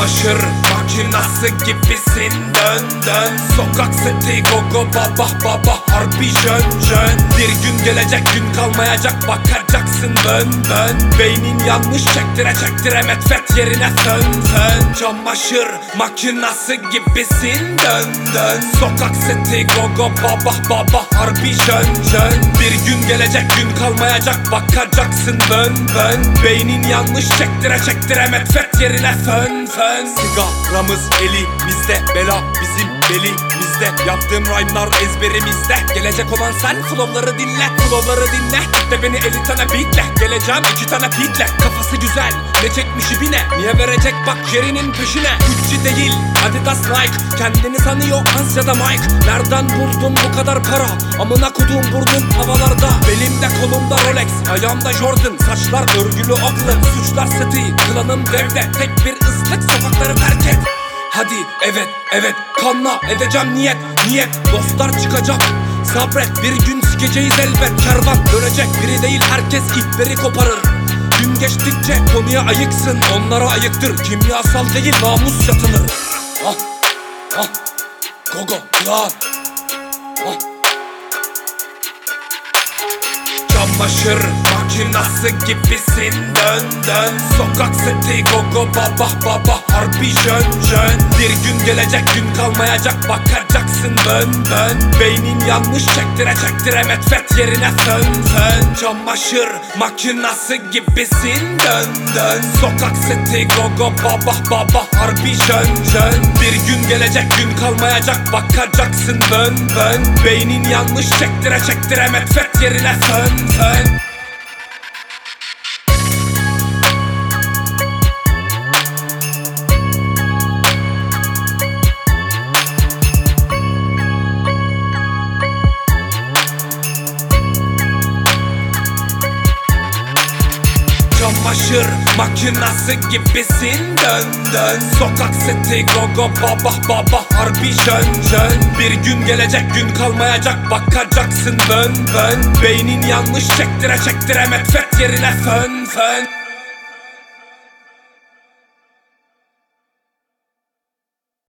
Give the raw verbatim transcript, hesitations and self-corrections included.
Çamaşır makinası gibisin, dön dön. Sokak seti gogo baba baba harbi jön jön. Bir gün gelecek, gün kalmayacak, bakacaksın bön bön. Beynin yanmış, çektire çektire metfet yerine fön fön. Çamaşır makinası gibisin, dön dön. Sokak seti gogo baba baba harbi jön jön. Bir gün gelecek, gün kalmayacak, bakacaksın bön bön. Beynin yanmış, çektire çektire metfet yerine fön fön. Sigaramız elimizde, bela bizim belimizde. Yaptığım rhyme'lar ezberimizde. Gelecek olan sen, flow'ları dinle, flow'ları dinle. De beni elli tane beatle, geleceğim iki tane beatle. Kafası güzel, ne çekmiş ibine, niye verecek bak Jerry'nin peşine. Gucci değil, Adidas Nike, kendini sanıyor Hans ya da Mike. Nereden buldun bu kadar para, amına koduğum burnun havalarda. Belimde kolumda Rolex, ayağımda Jordan. Saçlar örgülü oakland, suçlar seti, klanım devde. Tek bir ıslık, sokakları terk et. Hadi evet evet kanla edeceğim niyet niyet. Dostlar çıkacak, sabret, bir gün sikeceğiz elbet. Kervan dönecek, biri değil herkes ipleri koparır. Gün geçtikçe konuya ayıksın, onlara ayıktır. Kimyasal değil namus yatılır. Ah ah gogo lan ah. Çamaşır makinası gibisin, dön dön. Sokak seti gogo baba baba harbi jön jön. Bir gün gelecek, gün kalmayacak, bakacaksın bön bön. Beynin yanmış, çektire çektire metfet yerine fön fön. Çamaşır makinası gibisin, dön dön. Sokak seti gogo baba baba harbi jön jön. Bir gün gelecek, gün kalmayacak, bakacaksın bön bön. Beynin yanmış, çektire çektire metfet yerine fön fön. Çamaşır makinası gibisin, dön dön. Sokak seti gogo baba baba harbi jön jön. Bir gün gelecek, gün kalmayacak, bakacaksın bön bön. Beynin yanmış, çektire çektire metfet yerine fön fön.